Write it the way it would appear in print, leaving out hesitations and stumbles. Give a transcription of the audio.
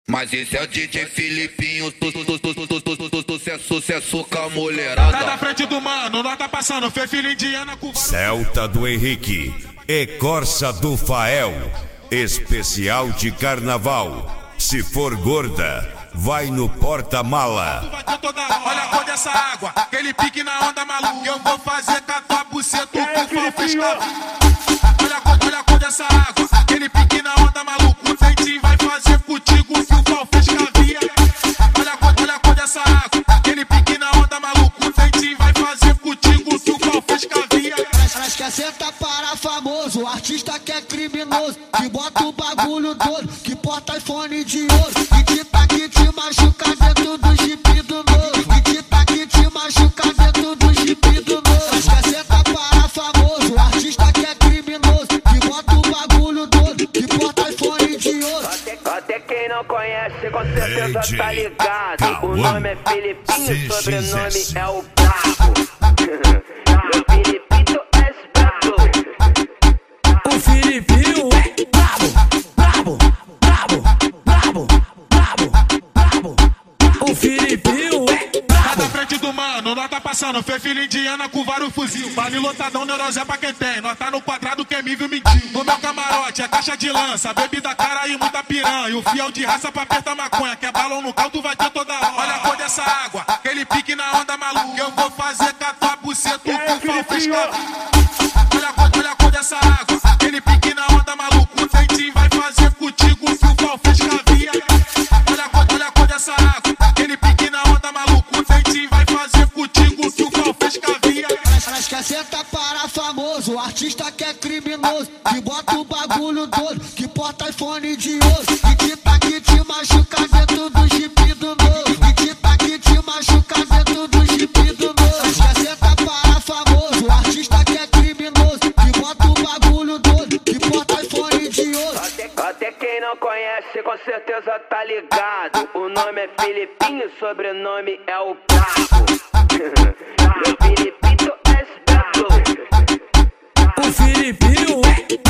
Mas esse é o DJ Filipinho, sucesso com a mulherada. Tá na frente do mano, nós tá passando, fê filho indiana com Celta do Henrique e Corsa do Fael. Especial de carnaval. Se for gorda, vai no porta-mala. Olha a cor dessa água, aquele pique na onda maluca. Eu vou fazer com a tua buceta, o pau pescado. Olha a cor dessa água, aquele pique na onda maluca. O dentinho vai fazer contigo, o pau fez cavia. Olha a cor dessa água, aquele pique na onda maluca. O dentinho vai fazer contigo, o pau fez cavia. Elas quer sentar para famoso, o artista que é criminoso, que bota o bagulho todo, que porta iPhone de ouro, que te machuca dentro do jipe do novo, que te machuca dentro do jipe do novo. Elas quer sentar para famoso, o artista que é criminoso, que bota o bagulho todo, que porta iPhone de ouro. Até quem não conhece com certeza tá ligado. O nome é Filipinho, o sobrenome é o Brabo. O Filipinho é brabo. O Filipinho é brabo. O Filipinho é brabo. Tá na frente do mano, nós tá passando, fê filho indiana com vários fuzil. Vale lotadão, neurose é pra quem tem. Nós tá no quadrado, quem me viu mentiu. No meu camarote é caixa de lança, bebida cara e muita piranha. E o fiel de raça pra apertar maconha, que é balão no caldo, vai ter toda hora. Olha a cor dessa água, aquele pique na onda maluca. Eu vou fazer com a tua buceta, o pau fez cavia. Olha a cor dessa água, aquele pique na onda maluca. O dentinho vai fazer contigo, o pau fez cavia. Olha a cor dessa água, aquele pique na onda maluca. O dentinho vai fazer contigo, o pau fez cavia. Elas quer sentar para famoso, o artista que é criminoso, que bota o bagulho todo, que porta iPhone de ouro, que te machuca dentro do jipe do novo, que te machuca dentro do jipe do novo. Elas quer sentar para famoso, o artista que é criminoso, que bota o bagulho todo, que porta iPhone de ouro. Até quem não conhece com certeza tá ligado. O nome é Filipinho, o sobrenome é o Brabo. O Filipinho é brabo. O Filipinho é